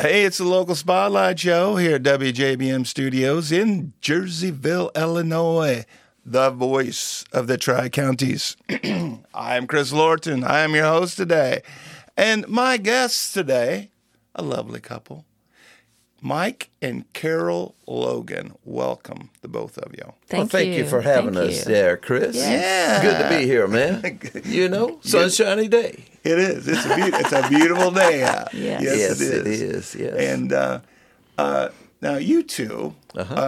Hey, it's the local spotlight show here at WJBM Studios in Jerseyville, Illinois, the voice of the Tri-Counties. I'm Chris Lorton. I am your host today. And my guests today, a lovely couple, Mike and Carol Logan. Welcome, the both of you. Thank you for having us there, Chris. Yes. Good to be here, man. You know, sunshiny day. It is. It's a beautiful day out. Yes, it is. Yes. And now you two,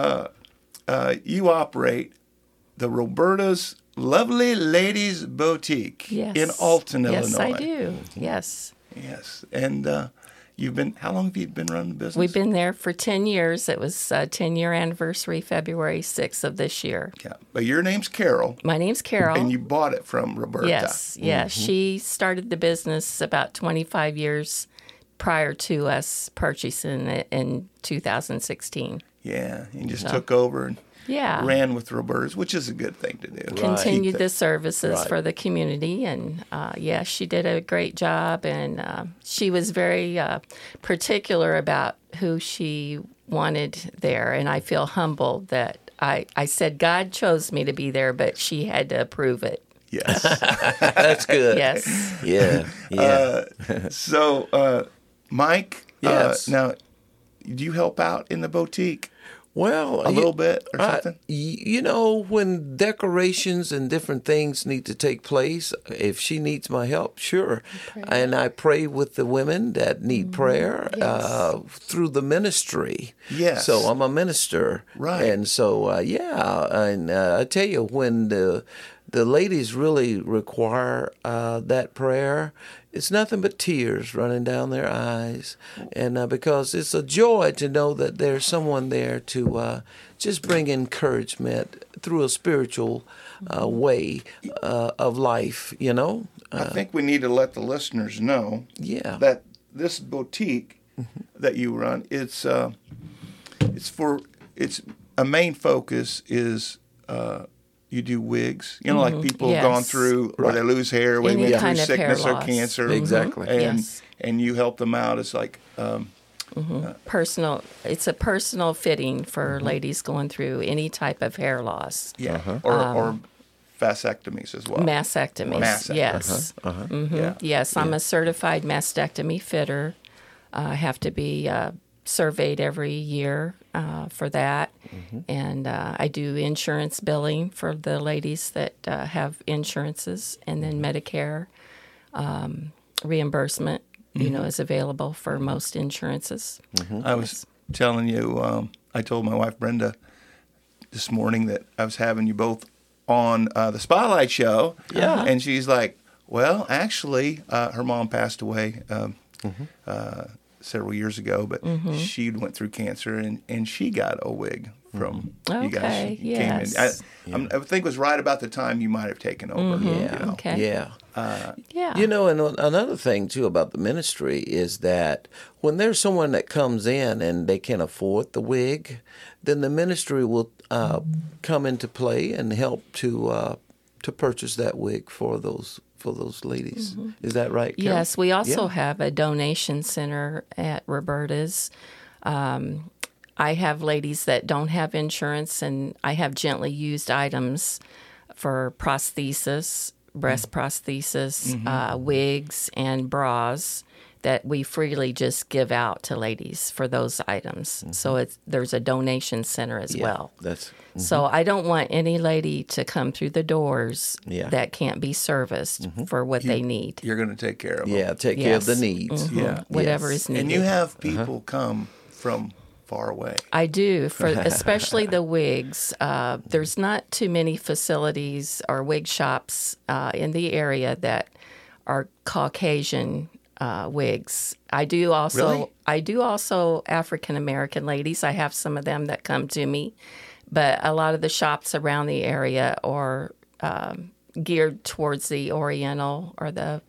you operate the Roberta's Lovely Ladies Boutique in Alton, Illinois. Yes, I do. Yes. Yes. And how long have you been running the business? We've been there for 10 years. It was 10-year anniversary, February 6th of this year. Yeah. But your name's Carol. My name's Carol. And you bought it from Roberta. Yes. Yeah. She started the business about 25 years prior to us purchasing it in 2016. Yeah. You just took over and ran with Roberta's, which is a good thing to do. Continued the services for the community, and she did a great job, and she was very particular about who she wanted there, and I feel humbled that I said God chose me to be there, but she had to approve it. Yes. That's good. Yes. Yeah. So, Mike, now, do you help out in the boutique? Well, a little bit or something? You know, when decorations and different things need to take place, if she needs my help, sure. And I pray with the women that need prayer through the ministry. Yes. So I'm a minister. Right. And so, and I tell you, when the ladies really require that prayer, it's nothing but tears running down their eyes, and because it's a joy to know that there's someone there to just bring encouragement through a spiritual way of life, you know. I think we need to let the listeners know that this boutique that you run, it's a main focus is you do wigs, you know, like people have gone through where they lose hair, when they went through sickness or cancer. Exactly. And you help them out. It's like personal. It's a personal fitting for ladies going through any type of hair loss. Yeah. Or vasectomies as well. Mastectomies. Yes. Yes, I'm a certified mastectomy fitter. I have to be surveyed every year for that. And I do insurance billing for the ladies that have insurances, and then Medicare reimbursement, you know, is available for most insurances. I was telling you, I told my wife Brenda this morning that I was having you both on the Spotlight Show. Yeah. And she's like, well, actually, her mom passed away several years ago, but she went through cancer, and she got a wig from you guys. Yes. Came in. I think it was right about the time you might have taken over. You know. Okay. You know, and another thing, too, about the ministry is that when there's someone that comes in and they can afford the wig, then the ministry will come into play and help to purchase that wig for those ladies. Is that right, Carol? Yes, we also have a donation center at Roberta's. I have ladies that don't have insurance, and I have gently used items for prosthesis, breast prosthesis, wigs, and bras that we freely just give out to ladies for those items. So there's a donation center as well. So I don't want any lady to come through the doors that can't be serviced for what they need. You're going to take care of them. Yeah, take care of the needs. Whatever is needed. And you have people come from far away. I do, for especially the wigs. There's not too many facilities or wig shops in the area that are Caucasian wigs. I do also African American ladies. I have some of them that come to me, but a lot of the shops around the area are geared towards the Oriental or the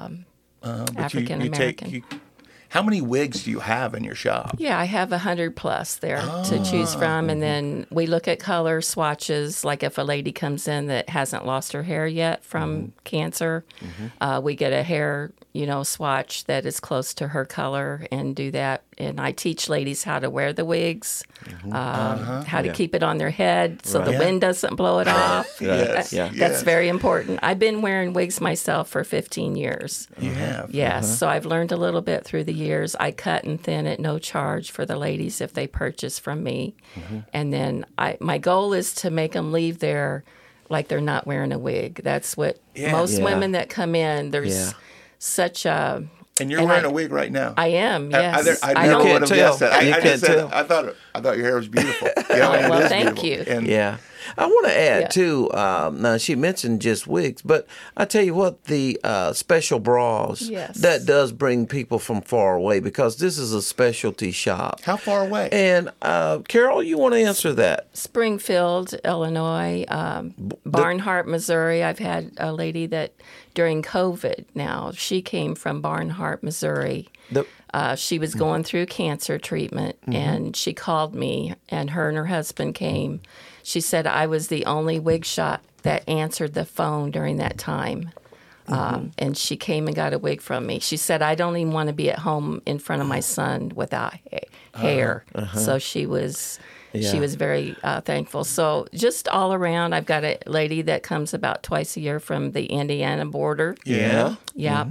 African American. How many wigs do you have in your shop? Yeah, I have 100 plus there to choose from, and then we look at color swatches. Like if a lady comes in that hasn't lost her hair yet from cancer, we get a hair, swatch that is close to her color and do that. And I teach ladies how to wear the wigs, how to keep it on their head so the wind doesn't blow it off. Yes. That's very important. I've been wearing wigs myself for 15 years. You have. Yes, so I've learned a little bit through the years. I cut and thin at no charge for the ladies if they purchase from me. And then my goal is to make them leave there like they're not wearing a wig. That's what most women that come in, there's such a... And you're wearing a wig right now. I am, yes. I never would have guessed that. You can't tell. I thought your hair was beautiful. Well, thank you. And I want to add, too, now she mentioned just wigs, but I tell you what, the special bras, that does bring people from far away because this is a specialty shop. How far away? And Carol, you want to answer that? Springfield, Illinois, Barnhart, Missouri. I've had a lady that during COVID now, she came from Barnhart, Missouri. She was going through cancer treatment, and she called me, and her husband came. She said I was the only wig shop that answered the phone during that time. And she came and got a wig from me. She said, I don't even want to be at home in front of my son without hair. So she was very thankful. So just all around, I've got a lady that comes about twice a year from the Indiana border. Yeah. Yeah.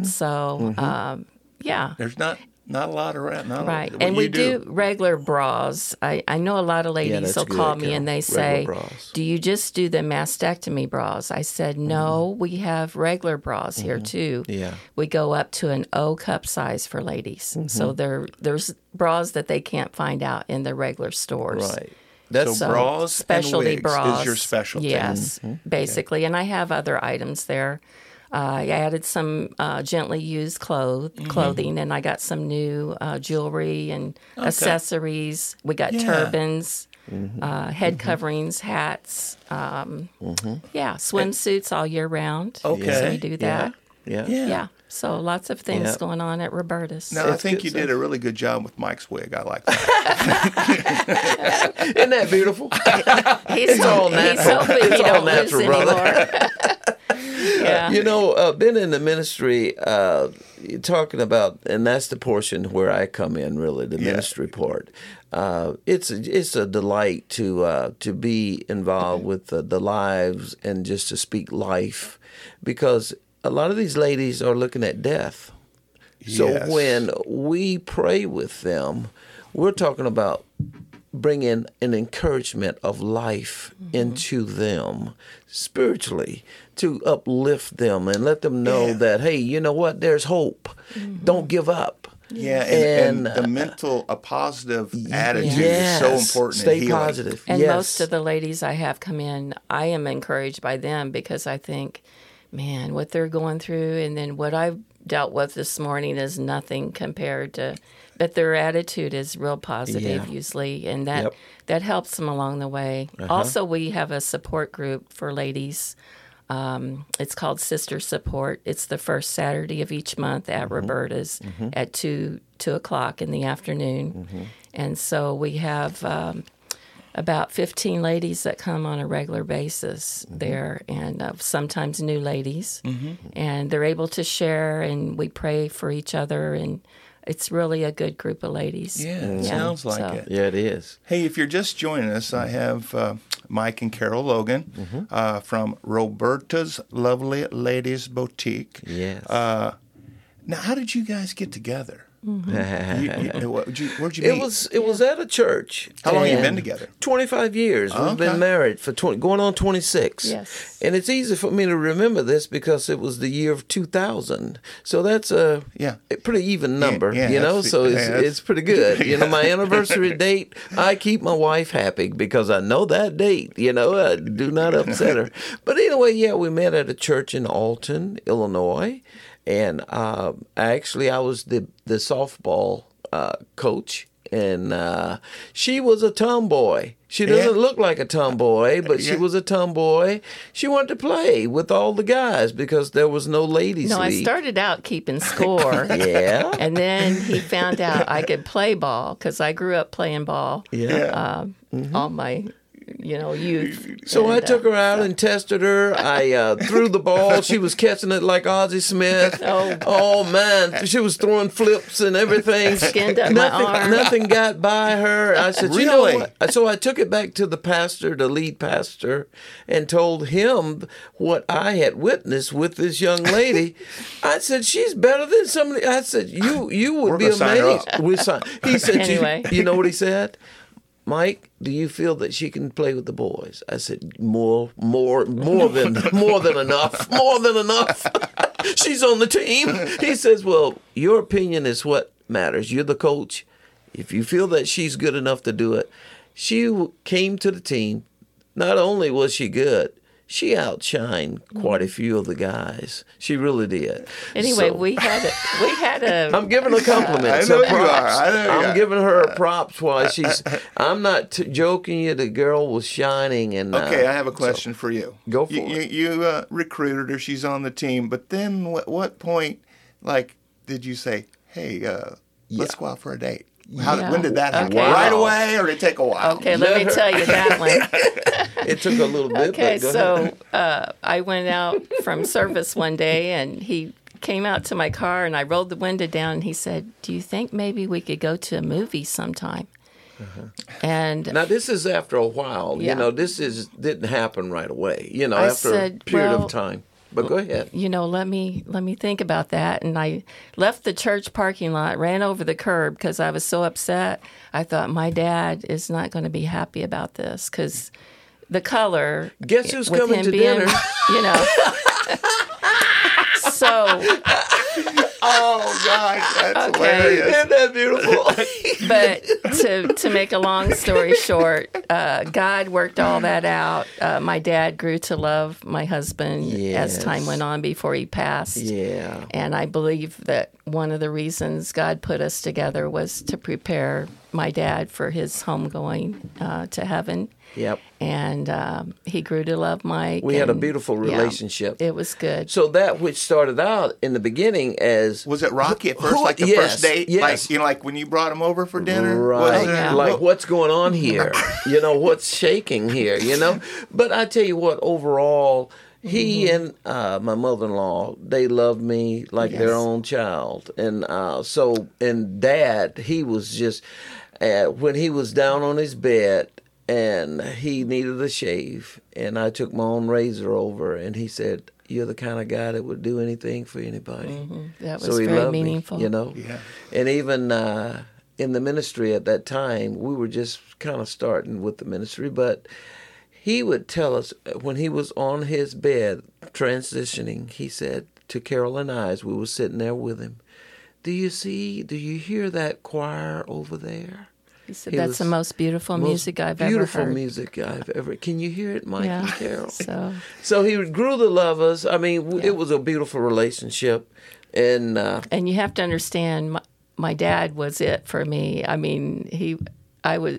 So, There's not a lot around. Right. And we do regular bras. I know a lot of ladies will call me and they say, do you just do the mastectomy bras? I said, no, we have regular bras here too. Yeah. We go up to an O cup size for ladies. So there's bras that they can't find out in the regular stores. Right. So bras specialty and wigs bras is your specialty. Yes, basically. And I have other items there. I added some gently used clothing, and I got some new jewelry and accessories. We got turbans, head coverings, hats, swimsuits all year round. Okay. So we do that. Yeah. So lots of things going on at Roberta's. No, I think you did a really good job with Mike's wig. I like that. Isn't that beautiful? He's all natural. He's hoping he don't lose brother. anymore. Been in the ministry, talking about, and that's the portion where I come in, really, the ministry part. It's a delight to be involved with the lives and just to speak life, because a lot of these ladies are looking at death. So when we pray with them, we're talking about bringing an encouragement of life into them spiritually, to uplift them and let them know that, hey, you know what, there's hope. Don't give up. Yeah, and a positive attitude is so important. Stay in healing. positive. And most of the ladies I have come in, I am encouraged by them because I think, man, what they're going through and then what I've dealt with this morning is nothing compared to, but their attitude is real positive usually, and that helps them along the way. Also, we have a support group for ladies. It's called Sister Support. It's the first Saturday of each month at Roberta's at 2 o'clock in the afternoon. And so we have about 15 ladies that come on a regular basis there, and sometimes new ladies. And they're able to share, and we pray for each other, and it's really a good group of ladies. Yeah, it sounds like it. Yeah, it is. Hey, if you're just joining us, I have Mike and Carol Logan from Roberta's Lovely Ladies Boutique. Yes. Now, how did you guys get together? Where'd you meet? It was at a church. How long have you been together? 25 years. We've been married for going on 26. Yes. And it's easy for me to remember this because it was the year of 2000. So that's a pretty even number, so it's pretty good. My anniversary date, I keep my wife happy because I know that date, I do not upset her. But anyway, we met at a church in Alton, Illinois. And I was the softball coach, and she was a tomboy. She doesn't look like a tomboy, but she was a tomboy. She wanted to play with all the guys because there was no ladies' league. I started out keeping score. And then he found out I could play ball because I grew up playing ball all my youth. So I took her out and tested her. I threw the ball. She was catching it like Ozzie Smith. Oh man, she was throwing flips and everything. Skinned up my arm. Nothing got by her. I said, you know what? So I took it back to the pastor, the lead pastor, and told him what I had witnessed with this young lady. I said, she's better than somebody. I said, you would be amazed. He said, Anyway. you know what he said? Mike, do you feel that she can play with the boys? I said, more than enough. More than enough. She's on the team. He says, well, your opinion is what matters. You're the coach. If you feel that she's good enough to do it. She came to the team. Not only was she good, she outshined quite a few of the guys. She really did. Anyway, So- we had a. I'm giving her compliments. I know her you are. props. I know you I'm are. giving her props while she's. I'm not joking you. The girl was shining. And Okay, I have a question for you. Go for it. You recruited her. She's on the team. But then what point, did you say, hey, let's go out for a date? When did that happen? Okay. Right away, or did it take a while? Okay, let me tell you that one. It took a little bit. Okay, but go ahead. so I went out from service one day, and he came out to my car, and I rolled the window down, and he said, do you think maybe we could go to a movie sometime? And Now this is after a while. Yeah. This didn't happen right away. I After said, a period well, of time. But go ahead. let me think about that. And I left the church parking lot, ran over the curb because I was so upset. I thought my dad is not going to be happy about this because the color. Guess who's with coming him to being, dinner? So, Oh, gosh, that's Okay. hilarious. Isn't that beautiful? but to make a long story short, God worked all that out. My dad grew to love my husband as Yes. time went on before he passed. Yeah. And I believe that one of the reasons God put us together was to prepare my dad for his homegoing to heaven. Yep. And he grew to love Mike. We had a and, beautiful yeah, relationship. it was good. So that which started out in the beginning as Was it rocky at first, Who- like the yes, first date? yes. Like when you brought him over for dinner? right, Was it, yeah. like what's going on here? What's shaking here? But I tell you what, overall, he and my mother-in-law, they loved me like their own child, and and Dad, he was just when he was down on his bed. And he needed a shave, and I took my own razor over, and he said, "You're the kind of guy that would do anything for anybody." That was So he very loved meaningful. me, Yeah. And even in the ministry at that time, we were just kind of starting with the ministry, but he would tell us when he was on his bed transitioning, he said to Carol and I, as we were sitting there with him, do you hear that choir over there? He said, He that's was the most beautiful music I've ever Beautiful heard. music I've ever. Can you hear it, Mike and Carol? So he grew to love us. I mean, it was a beautiful relationship, and you have to understand, my dad was it for me. I mean, I would,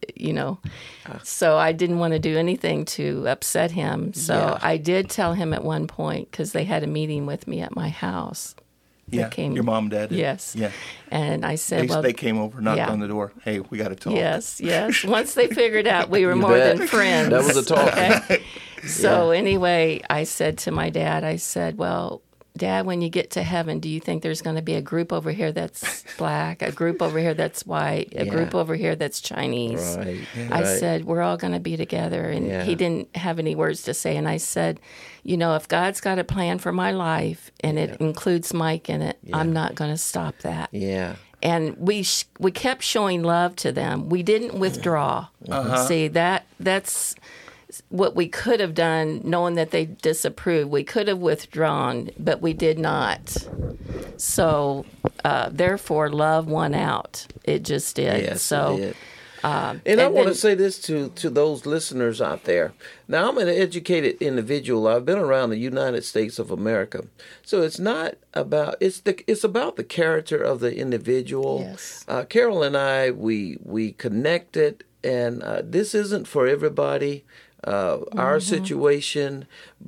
so I didn't want to do anything to upset him. So Yeah. I did tell him at one point, because they had a meeting with me at my house. Yeah, your mom and dad did. Yes. Yeah. And I said, They came over, knocked yeah. on the door. Hey, we got to talk. Yes. Once they figured out we were You more bet. than friends. That was a talk. Okay? So anyway, I said to my dad, well, Dad, when you get to heaven, do you think there's going to be a group over here that's black, a group over here that's white, a group over here that's Chinese? Right. I said, we're all going to be together. And he didn't have any words to say. And I said, if God's got a plan for my life and it includes Mike in it, I'm not going to stop that. yeah. And we kept showing love to them. We didn't withdraw. See, that's what we could have done, knowing that they disapproved. We could have withdrawn, but we did not. So, therefore, love won out. It just did. Yes, so, it did. And I want to say this to those listeners out there. Now, I'm an educated individual. I've been around the United States of America. So it's not about, it's about the character of the individual. Yes. Carol and I, we connected, and this isn't for everybody, our situation, but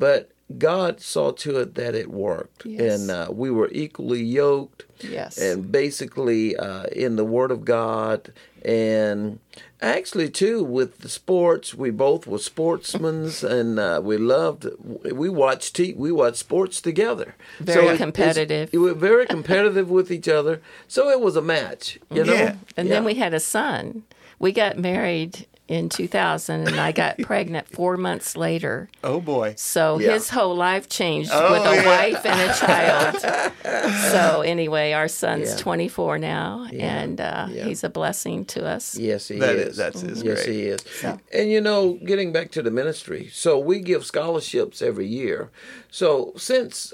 God saw to it that it worked, Yes. and we were equally yoked. Yes. And basically in the Word of God, and actually too with the sports, we both were sportsmen, and we watched sports together. Very competitive. We were very competitive with each other, so it was a match, you know. Yeah. And then we had a son. We got married in 2000, and I got pregnant 4 months later. Oh boy. So Yeah. his whole life changed with a wife and a child. So anyway, our son's Yeah. 24 now, and Yeah. he's a blessing to us. Yes, he That is. is- that's his Yes, great. he is. And you know, getting back to the ministry, so we give scholarships every year. So since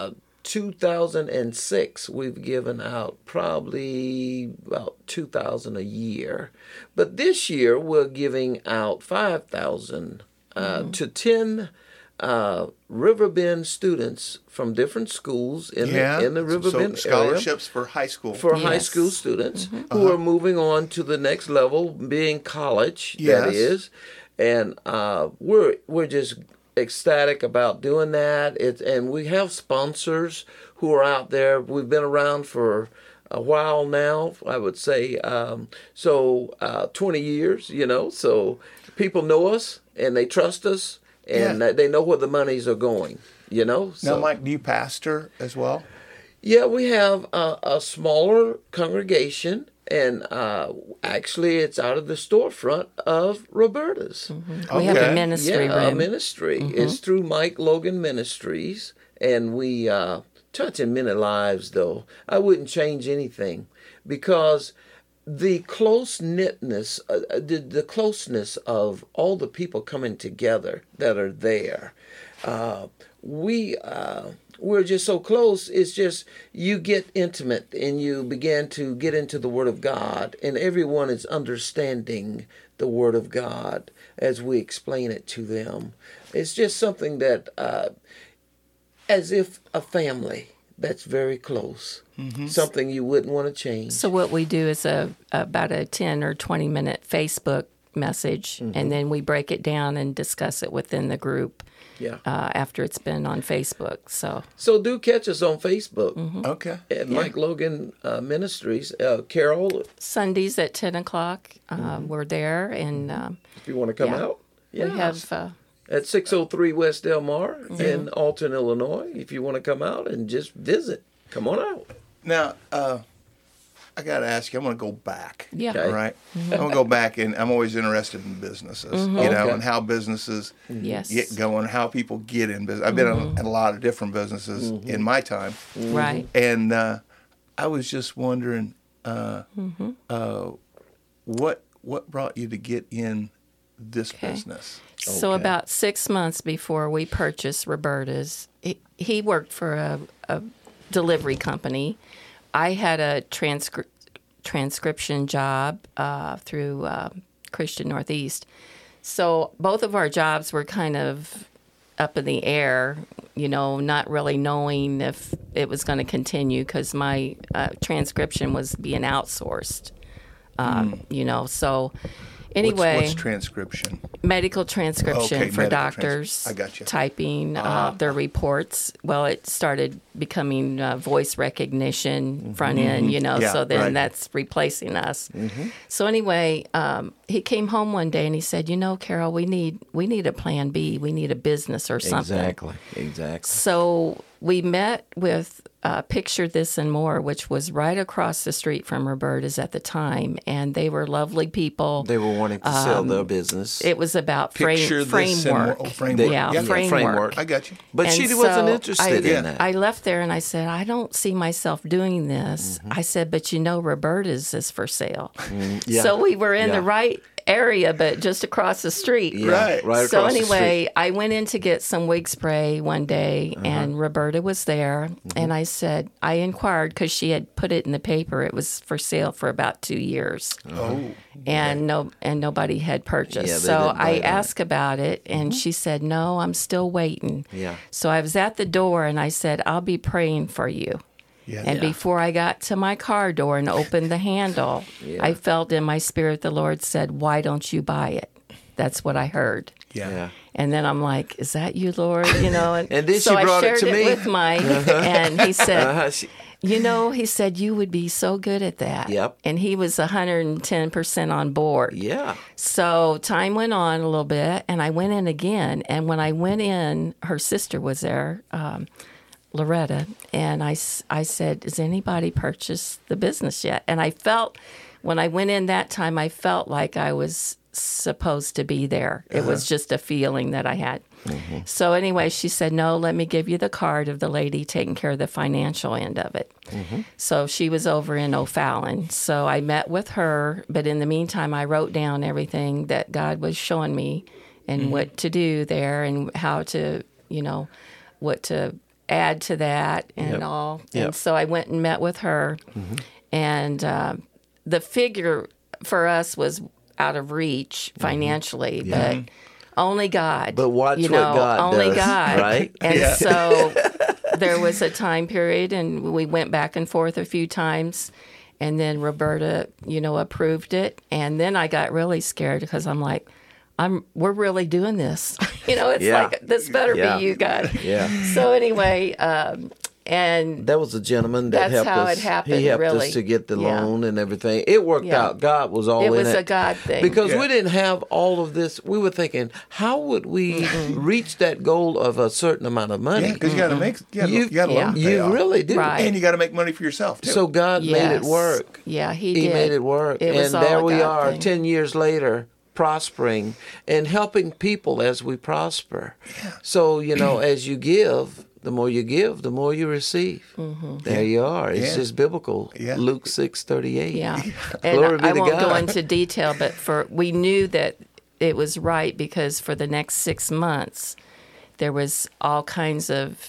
2006, we've given out probably about 2,000 a year. But this year, we're giving out 5,000 to 10 Riverbend students from different schools in the Riverbend so area scholarships for high school. for high Yes. school students who are moving on to the next level, being college. Yes. That is, and we're just ecstatic about doing that. And we have sponsors who are out there. We've been around for a while now, I would say. 20 years, you know. So people know us and they trust us, and they know where the monies are going. You know. Now, So, Mike, do you pastor as well? yeah, we have a smaller congregation, and actually, it's out of the storefront of Roberta's. We have a Okay. ministry Yeah, a room. ministry. It's through Mike Logan Ministries, and we touching many lives. Though I wouldn't change anything, because the close-knitness, the closeness of all the people coming together that are there. We're just so close. It's just you get intimate and you begin to get into the Word of God, and everyone is understanding the Word of God as we explain it to them. It's just something that, as if a family that's very close, something you wouldn't want to change. So what we do is about a 10 or 20 minute Facebook message, and then we break it down and discuss it within the group. Yeah. After it's been on Facebook. So do catch us on Facebook Okay. at Mike Logan Ministries. Carol, Sundays at 10 o'clock, we're there, and if you want to come Yeah. out. we Yeah. have At 603 West Del Mar in Alton, Illinois. If you want to come out and just visit, come on out. Now, I got to ask you, I'm going to go back. Yeah. Okay. All right. I'm going to go back, and I'm always interested in businesses, you know, Okay. and how businesses Yes. get going, how people get in business. I've been in a lot of different businesses in my time. right. And I was just wondering, what brought you to get in this business? So Okay. about 6 months before we purchased Roberta's, he worked for a delivery company. I had a transcription job through Christian Northeast. So both of our jobs were kind of up in the air, you know, not really knowing if it was going to continue because my transcription was being outsourced, you know. So anyway, What's transcription? medical transcription Okay, for medical doctors I got you. typing their reports. Well, it started becoming voice recognition front end, you know, Yeah, so then right. that's replacing us. So anyway, he came home one day and he said, you know, Carol, we need a plan B. We need a business or something. Exactly. So we met with Picture This and More, which was right across the street from Roberta's at the time, and they were lovely people. They were wanting to sell their business. It was about Picture this and more. framework. Oh, framework. Yeah, Yeah, framework. I got you. But And she wasn't so interested in that. I left there and I said, I don't see myself doing this. I said, but you know, Roberta's is for sale. yeah. So we were in Yeah. the right area, but just across the street. Yeah, Right. right So across the anyway, street. I went in to get some wig spray one day, and Roberta was there. And I said, I inquired because she had put it in the paper. It was for sale for about 2 years, Oh. and nobody had purchased. Yeah, they so didn't buy I that. asked about it, and she said, no, I'm still waiting. Yeah. So I was at the door, and I said, I'll be praying for you. Yeah. And before I got to my car door and opened the handle, I felt in my spirit the Lord said, why don't you buy it? That's what I heard. Yeah. And then I'm like, is that you, Lord? You know, and, And then so she brought I it shared to me. with Mike, and he said, She- you know, he said, you would be so good at that. Yep. And he was 110% on board. yeah. So time went on a little bit, and I went in again. And when I went in, her sister was there, Loretta, and I said, has anybody purchased the business yet? And I felt, when I went in that time, I felt like I was supposed to be there. It was just a feeling that I had. So anyway, she said, no, let me give you the card of the lady taking care of the financial end of it. So she was over in O'Fallon. So I met with her, but in the meantime, I wrote down everything that God was showing me and what to do there and how to, you know, what to add to that and all. Yep. And so I went and met with her. And the figure for us was out of reach financially, but only God. But watch you what know, God only does, God. right? And so there was a time period, and we went back and forth a few times, and then Roberta, you know, approved it, and then I got really scared because I'm like, we're really doing this. You know, it's Yeah. like this better Yeah. be you, God. Yeah. So anyway, and That was a gentleman that That's helped how us. it happened, He helped really. us to get the Yeah. loan and everything. It worked Yeah. out. God was all it in was it. a God thing. Because Yeah. we didn't have all of this. We were thinking, how would we reach that goal of a certain amount of money? Yeah, because you got to make, you You- got to Yeah. loan to You pay off. really do. Right. And you got to make money for yourself too. So God made it Yes. work. Yeah, he He did. made it work. It was And all there a we God are thing. 10 years later, prospering and helping people as we prosper. So, you know, as you give, the more you give, the more you receive. There you are. It's Yeah. just biblical. Yeah. Luke 6:38. Yeah, and Glory be I to won't God. go into detail, but we knew that it was right because for the next 6 months, there was all kinds of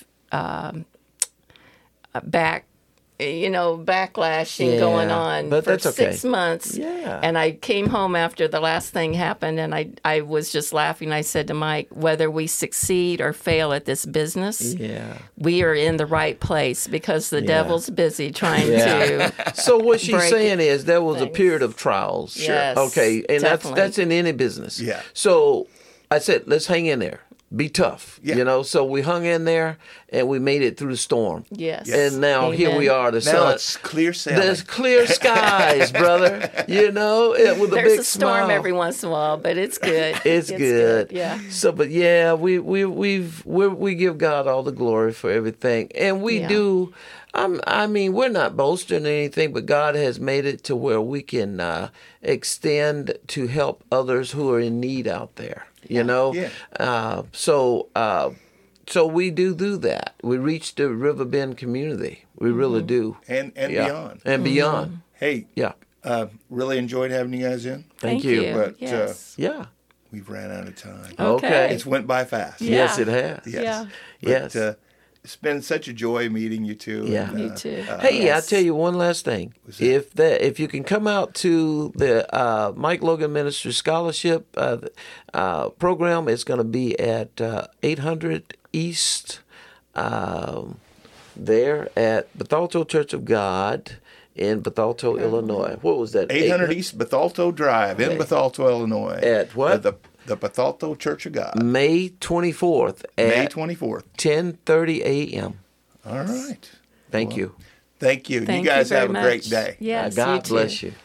backlashing Yeah, going on but for that's okay. 6 months. Yeah. And I came home after the last thing happened, and I was just laughing. I said to Mike, whether we succeed or fail at this business, Yeah. we are in the right place because the devil's busy trying Yeah. to. So what she's break saying is there was a things. period of trials. Sure. Yes, Okay. And definitely. that's in any business. Yeah. So I said, let's hang in there. Be tough. Yeah. You know, so we hung in there and we made it through the storm. Yes. And now here we Amen. are. The now sun. it's clear sailing. There's clear skies, brother. You know, with a There's big a storm smile. every once in a while, but it's good. It's good. Yeah. So, but yeah, we give God all the glory for everything, and we Yeah. do. I mean, we're not boasting or anything, but God has made it to where we can extend to help others who are in need out there. You know. Yeah. So we do that. We reach the Riverbend community. We really do. and Yeah. beyond. And beyond. Hey, Yeah. really enjoyed having you guys in. Thank you. But, yes. Yeah. We've ran out of time. Okay. It's went by fast. Yeah. Yes, it has. Yes. Yeah. But, Yes. it's been such a joy meeting you two. Yeah. And, Me too. Hey, Yes. I'll tell you one last thing. If you can come out to the Mike Logan Ministries Scholarship program, it's going to be at 800 East there at Bethalto Church of God in Bethalto, Illinois. What was that? 800 East Bethalto Drive in Bethalto, Illinois. At what? The Bethalto Church of God. May 24th May at 24th. 10:30 a.m. All right. Thank you. Thank you. Thank you guys very have a much. great day. Yes, God you too. bless you.